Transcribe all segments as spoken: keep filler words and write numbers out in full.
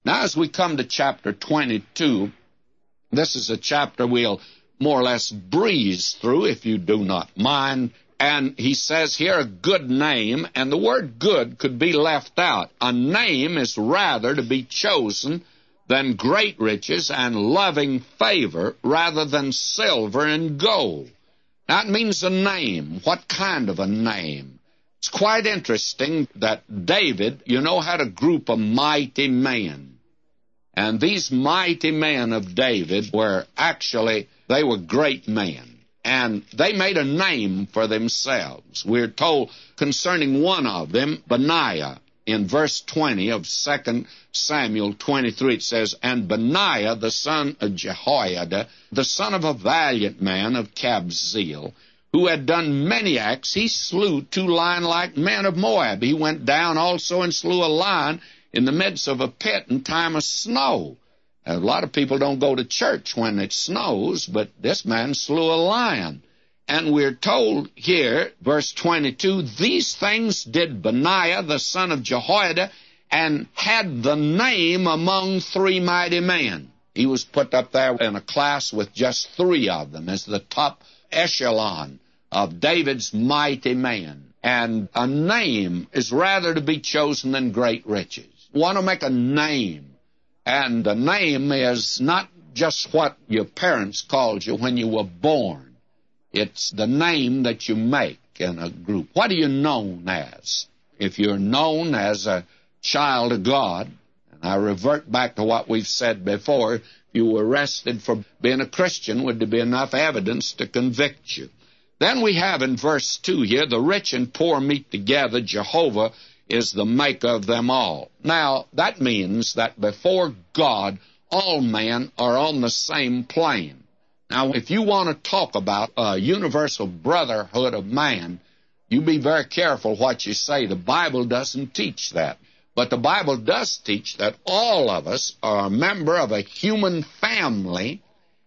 Now, as we come to chapter twenty-two, this is a chapter we'll more or less breeze through, if you do not mind. And he says here, a good name, and the word good could be left out. A name is rather to be chosen than great riches and loving favor rather than silver and gold. That means a name. What kind of a name? It's quite interesting that David, you know, had a group of mighty men. And these mighty men of David were actually, they were great men. And they made a name for themselves. We're told concerning one of them, Benaiah, in verse twenty of Second Samuel twenty-three, it says, And Benaiah, the son of Jehoiada, the son of a valiant man of Kabzeel, who had done many acts, he slew two lion-like men of Moab. He went down also and slew a lion in the midst of a pit in time of snow. A lot of people don't go to church when it snows, but this man slew a lion. And we're told here, verse twenty-two, These things did Benaiah, the son of Jehoiada, and had the name among three mighty men. He was put up there in a class with just three of them as the top echelon of David's mighty men. And a name is rather to be chosen than great riches. Want to make a name. And a name is not just what your parents called you when you were born. It's the name that you make in a group. What are you known as? If you're known as a child of God, and I revert back to what we've said before, if you were arrested for being a Christian, would there be enough evidence to convict you? Then we have in verse two here, the rich and poor meet together, Jehovah is the maker of them all. Now, that means that before God, all men are on the same plane. Now, if you want to talk about a universal brotherhood of man, you be very careful what you say. The Bible doesn't teach that. But the Bible does teach that all of us are a member of a human family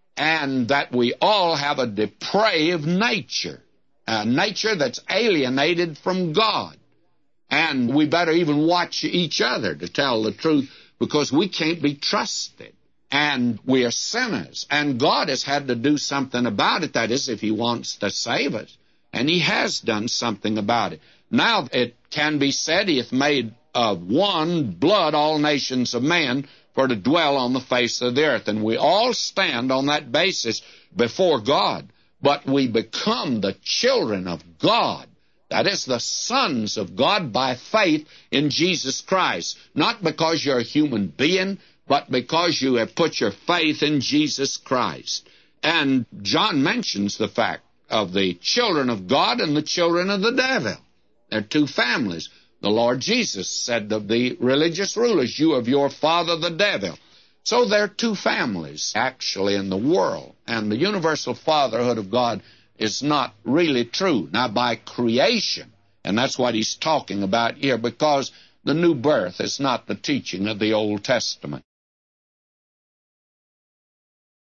and that we all have a depraved nature, a nature that's alienated from God. And we better even watch each other, to tell the truth, because we can't be trusted. And we are sinners. And God has had to do something about it. That is, if He wants to save us. And He has done something about it. Now it can be said He hath made of one blood all nations of men for to dwell on the face of the earth. And we all stand on that basis before God. But we become the children of God. That is, the sons of God by faith in Jesus Christ. Not because you're a human being, but because you have put your faith in Jesus Christ. And John mentions the fact of the children of God and the children of the devil. They're two families. The Lord Jesus said of the religious rulers, you of your father the devil. So there are two families actually in the world. And the universal fatherhood of God is not really true. Now, by creation, and that's what he's talking about here, because the new birth is not the teaching of the Old Testament.